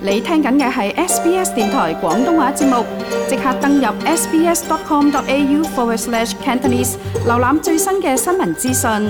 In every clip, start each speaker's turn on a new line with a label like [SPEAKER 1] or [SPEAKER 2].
[SPEAKER 1] 你聽緊嘅係 SBS 電台廣東話節目，即刻登入 sbs.com.au/Cantonese 瀏覽最新嘅新聞資訊。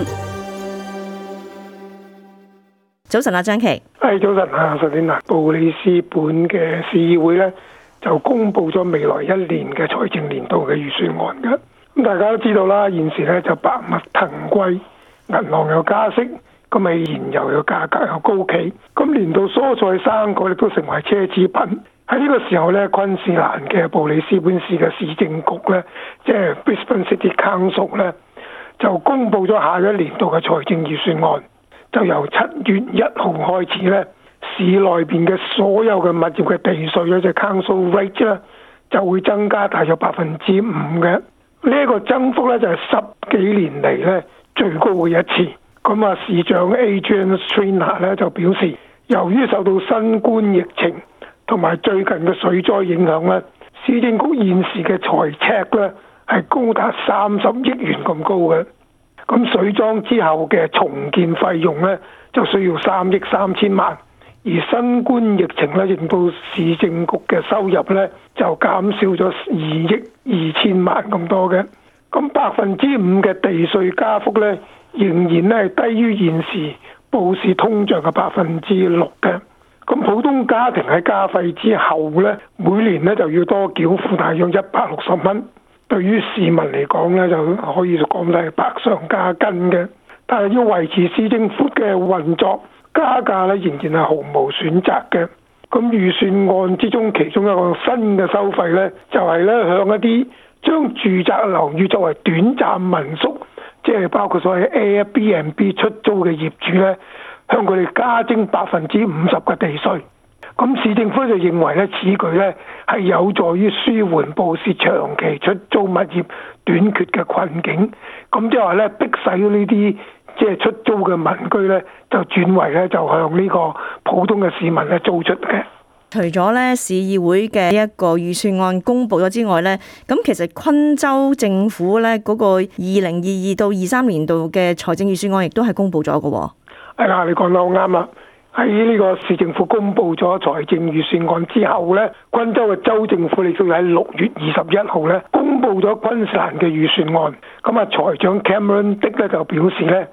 [SPEAKER 2] 早晨啊，張琪。
[SPEAKER 3] 早晨啊，首先布里斯本嘅市議會咧就公布咗未來一年嘅財政年度嘅預算案嘅。咁大家都知道啦，現時咧就百物騰貴，銀行又加息。咁咪燃油嘅價格又高企，咁連到蔬菜生果亦都成為奢侈品。喺呢個時候咧，昆士蘭嘅布里斯本市嘅市政局咧，即係 Brisbane City Council 咧，就公布咗下一年度嘅財政預算案。就由7月1號開始咧，市內邊嘅所有嘅物業嘅地稅咧，即係 Council Rate 咧，就會增加大約5%嘅。呢一個增幅咧就係10幾年嚟咧最高嘅一次。咁啊，市長 Adrian Schrinner 咧就表示，由於受到新冠疫情同埋最近嘅水災影響咧，市政局現時嘅財赤咧係高達30億元咁高嘅。咁水災之後嘅重建費用咧就需要3億3千萬，而新冠疫情咧令到市政局嘅收入咧就減少咗2億2千萬咁多嘅。咁5%嘅地稅加幅咧，仍然咧係低於現時報市通脹嘅6%嘅。咁普通家庭喺加費之後咧，每年咧就要多繳付大約160蚊。對於市民嚟講咧，就可以講係百上加斤嘅。但係要維持市政府嘅運作，加價咧仍然係毫無選擇嘅。咁預算案之中，其中一個新嘅收費咧，就係咧向一啲將住宅樓宇作為短暫民宿，即係包括所謂 Airbnb 出租嘅業主咧，向佢哋加徵50%嘅地稅。咁市政府就認為咧，此舉咧係有助於舒緩布市長期出租物業短缺嘅困境。咁即係話咧，逼使呢啲即係出租嘅民居咧，就轉為咧就向呢個普通嘅市民咧租出嘅。
[SPEAKER 2] 除咗咧市議會嘅一個預算案公布咗之外咧，咁其實昆州政府咧嗰個2022到23年度嘅財政預算案亦都係公布咗嘅喎。
[SPEAKER 3] 係啦，你講得好啱啦。喺呢個市政府公布咗財政預算案之後咧，昆州嘅州政府亦都喺6月21號咧公布咗昆士蘭嘅預算案。咁啊，財長 Cameron Dick 咧就表示咧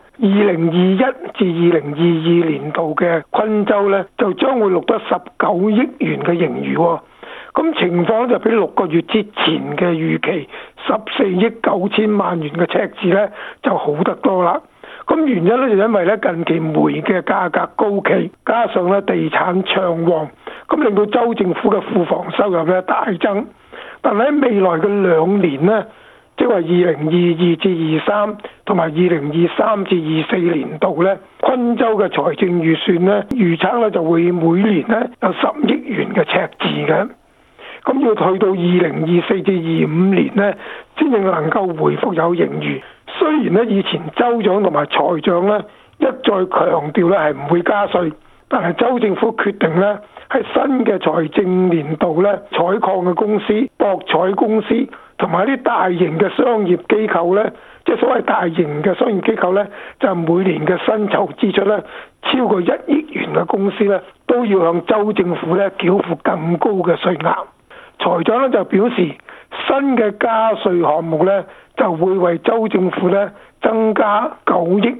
[SPEAKER 3] ，2021至2022年度嘅昆州咧就將會錄得19億元嘅盈餘喎。咁情況就比6個月之前嘅預期14億9千萬元嘅赤字咧就好得多啦。咁原因咧就因為咧近期煤嘅價格高企，加上咧地產暢旺，咁令到州政府嘅庫房收入咧大增。但係喺未來嘅2年咧，即係話2022至23同埋2023至24年度咧，昆州嘅財政預算咧預測咧就會每年咧有10億元嘅赤字嘅。咁要去到2024至25年咧，先至能夠回復有盈餘。雖然咧以前州長同埋財長咧一再強調咧係唔會加稅，但係州政府決定咧喺新嘅財政年度咧，採礦嘅公司、博彩公司同埋啲大型嘅商業機構咧，即係所謂大型嘅商業機構咧，就每年嘅薪酬支出咧超過1億元嘅公司咧，都要向州政府咧繳付更高嘅稅額。財長咧就表示，新嘅加稅項目咧就會為州政府咧增加9億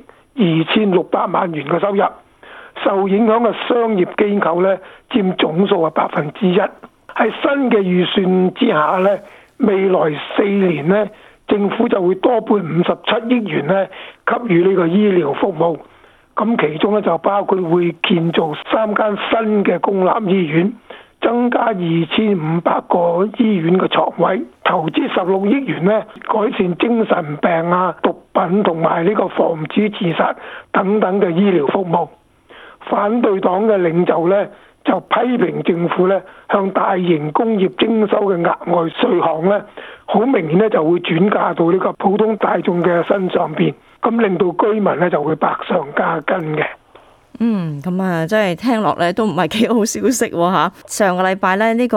[SPEAKER 3] 2600萬元嘅收入。受影響嘅商業機構咧佔總數係1%。喺新嘅預算之下咧，未來4年咧政府就會多撥57億元咧給予呢個醫療服務。咁其中咧就包括會建造3間新嘅公立醫院，增加2500個醫院嘅床位，投資16億元咧，改善精神病啊、毒品同埋呢個防止自殺等等嘅醫療服務。反對黨嘅領袖咧就批評政府咧向大型工業徵收嘅額外稅項咧，好明顯咧就會轉嫁到呢個普通大眾嘅身上邊，咁令到居民咧就會百上加斤嘅。
[SPEAKER 2] 咁啊，真係聽落咧都唔係幾好消息喎嚇。上個禮拜咧呢個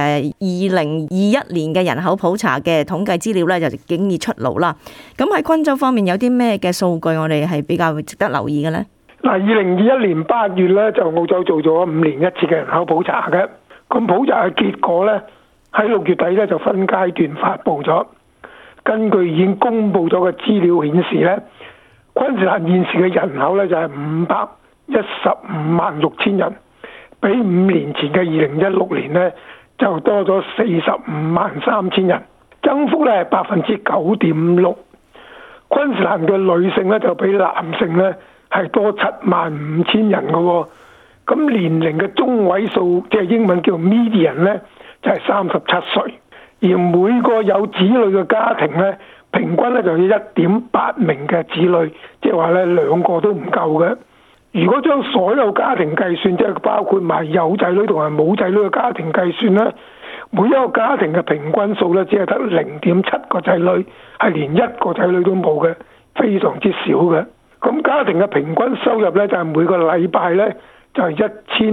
[SPEAKER 2] 2021年嘅人口普查嘅統計資料咧就竟然出爐啦。咁喺昆州方面有啲咩嘅數據我哋係比較值得留意嘅咧？
[SPEAKER 3] 2021年8月咧，就澳洲做咗5年一次嘅人口普查嘅。咁普查嘅結果咧，喺6月底咧就分階段發布咗。根據已經公布咗嘅資料顯示咧，昆士蘭現時嘅人口咧就係5156000人，比5年前嘅2016年咧就多咗453,000人，增幅咧係9.6%。昆士蘭嘅女性咧就比男性咧係多75,000人嘅喎。咁年齡嘅中位數，即係英文叫 median 咧，就係37歲。而每個有子女嘅家庭咧，平均咧就要1.8名嘅子女，即係話咧2個都唔夠嘅。如果將所有家庭計算，即係包括埋有仔女同埋冇仔女嘅家庭計算咧，每一個家庭嘅平均數咧只係得0.7個仔女，係連1個仔女都冇嘅，非常之少嘅。咁家庭嘅平均收入咧就係每個禮拜咧就係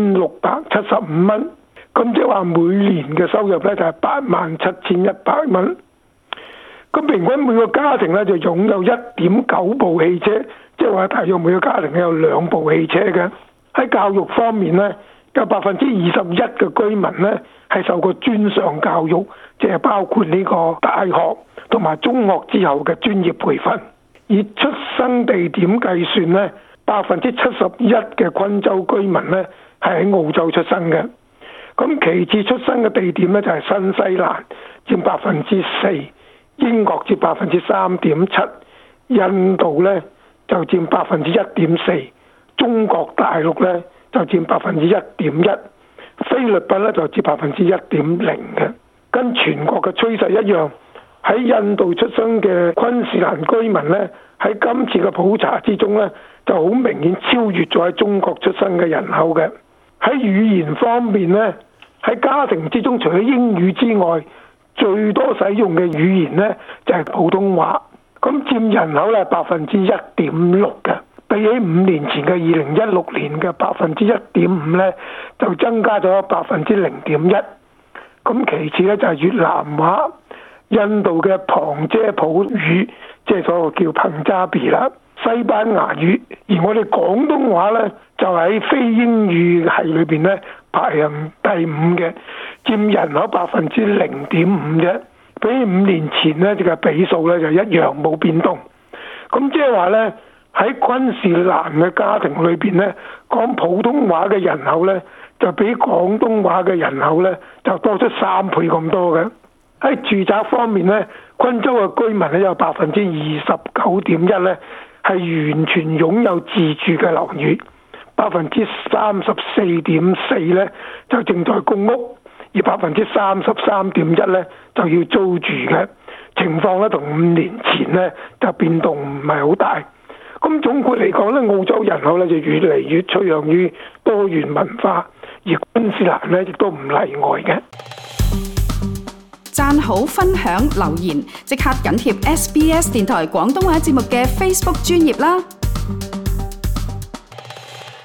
[SPEAKER 3] 1675蚊，咁即係話每年嘅收入咧就係87,100蚊。咁平均每個家庭咧就擁有1.9部汽車，即係話大約每個家庭有2部汽車嘅。喺教育方面咧，有21%嘅居民咧係受過專上教育，即係包括呢個大學同埋中學之後嘅專業培訓。以出生地點計算咧，71%嘅昆州居民咧係喺澳洲出生嘅。咁其次出生嘅地點咧就係新西蘭，佔4%，英國佔3.7%，印度咧就佔1.4%，中國大陸咧就佔1.1%，菲律賓咧就佔1.0%嘅。跟全國嘅趨勢一樣，喺印度出生嘅昆士蘭居民咧，喺今次嘅普查之中咧，就好明顯超越咗喺中國出生嘅人口嘅。喺語言方面咧，喺家庭之中除咗英語之外，最多使用嘅語言咧就係普通話，咁佔人口咧1.6%嘅，比起5年前嘅2016年嘅1.5%咧，就增加咗0.1%。咁其次咧就係越南話、印度嘅旁遮普語，即係所謂叫彭加比啦，西班牙語，而我哋廣東話咧就喺非英語系裏邊咧排行第5嘅，佔人口0.5%啫，比5年前咧嘅比數咧就一樣冇變動。咁即係話咧喺昆士蘭嘅家庭裏邊咧，講普通話嘅人口咧就比廣東話嘅人口咧就多出3倍咁多嘅。喺住宅方面咧，昆州嘅居民咧有29.1%咧係完全擁有自住嘅樓宇，34.4%咧就正在公屋，而33.1%咧就要租住嘅情況咧，同5年前咧就變動唔係好大。咁總括嚟講咧，澳洲人口咧就越嚟越趨向於多元文化，而昆士蘭咧亦都唔例外嘅。
[SPEAKER 1] 讚好、分享、留言，即刻緊貼SBS 電台廣東話節目嘅 Facebook 專頁啦！